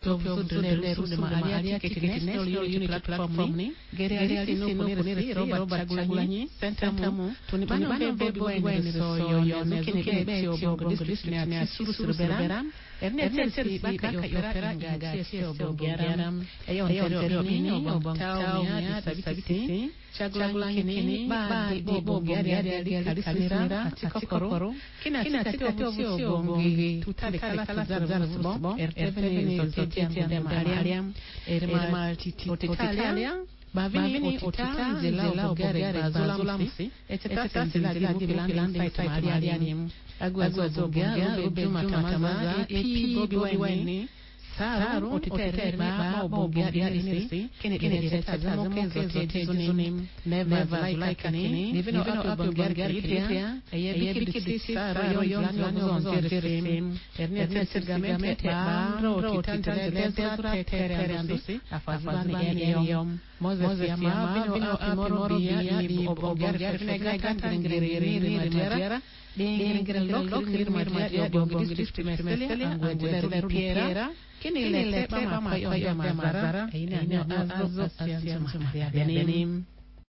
Tokyo de Somalia National Unity Platform ni Gerali no Ponere Robert Chagulanyi Sentamu Tunibano Bobi Wine so yo nekene beti obongo district ni Suru Beram Ernest Baka Yopera Gaga Bogaram Ayo Nini Obongtao Mia Sabiti Chagulanyi Kini Ba Bobo Gari Kalismira Atikokoro Kina Tito Bongi Tutale Kala Zara Erteveni Zotetia Mariam Erma Titalia Bavini Otita Zela Bogare Bazolamsi Etata Zela Bilandi Fight Mariam Agwazo Boga Ubejuma Tamaza Epi Bobi Wine Saru Otiterri Ba Boga Inisi Kene Tazamo Kezo Zunim Never Laikani Nivino Ato Bogargaria Ayebiki Saru Yon Zerim Ernest Sergamente Ba Rotitanta Zezra Terandusi Afazbani Yom Moses Yama Vino Apimorobia Di Bogargaria Gangri Madera Lok Mirmadia Bongi District Mesele Anguera Piera Kini lete Bama Mazara Aina Azo Asian Maria Benim